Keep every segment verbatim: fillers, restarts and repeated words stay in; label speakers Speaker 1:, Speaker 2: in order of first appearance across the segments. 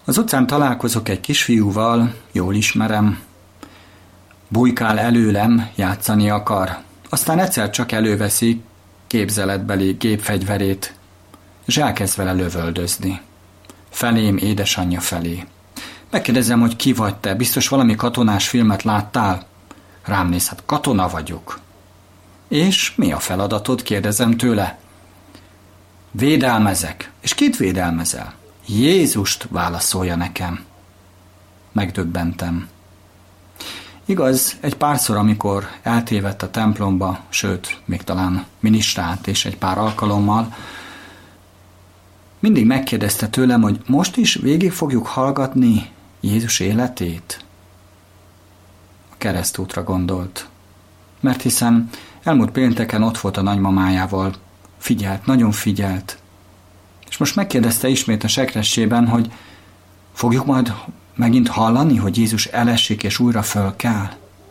Speaker 1: Az utcán találkozok egy kisfiúval, jól ismerem. Bujkál előlem, játszani akar. Aztán egyszer csak előveszi képzeletbeli gépfegyverét, és elkezd vele lövöldözni. Felém, édesanyja felé. Megkérdezem, hogy ki vagy te, biztos valami katonás filmet láttál? Rám néz, hát katona vagyok. És mi a feladatod, kérdezem tőle. Védelmezek. És kit védelmezel? Jézust, válaszolja nekem. Megdöbbentem. Igaz, egy párszor, amikor eltévedt a templomba, sőt, még talán ministrált és egy pár alkalommal, mindig megkérdezte tőlem, hogy most is végig fogjuk hallgatni Jézus életét. A keresztútra gondolt. Mert hiszen elmúlt pénteken ott volt a nagymamájával, figyelt, nagyon figyelt. És most megkérdezte ismét a sekrestjében, hogy fogjuk majd megint hallani, hogy Jézus elesik és újra fölkel.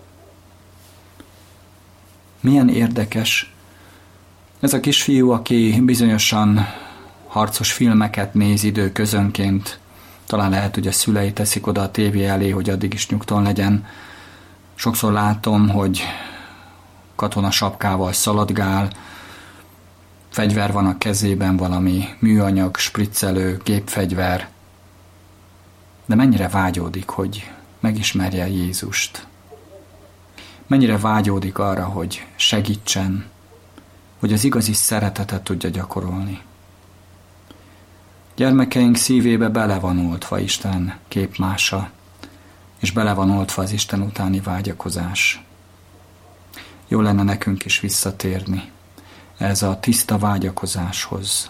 Speaker 1: Milyen érdekes. Ez a kisfiú, aki bizonyosan harcos filmeket néz időközönként, talán lehet, hogy a szülei teszik oda a tévé elé, hogy addig is nyugton legyen. Sokszor látom, hogy katona sapkával szaladgál, fegyver van a kezében, valami műanyag, spriccelő, gépfegyver. De mennyire vágyódik, hogy megismerje Jézust. Mennyire vágyódik arra, hogy segítsen, hogy az igazi szeretetet tudja gyakorolni. Gyermekeink szívébe bele van oltva Isten képmása, és bele van oltva az Isten utáni vágyakozás. Jó lenne nekünk is visszatérni ez a tiszta vágyakozáshoz,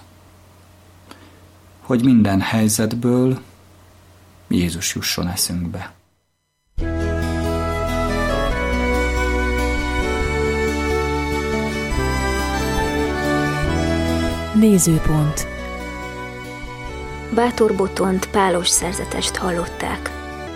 Speaker 1: hogy minden helyzetből Jézus jusson eszünkbe.
Speaker 2: Nézőpont.
Speaker 3: Bátor Botont pálos szerzetest hallották.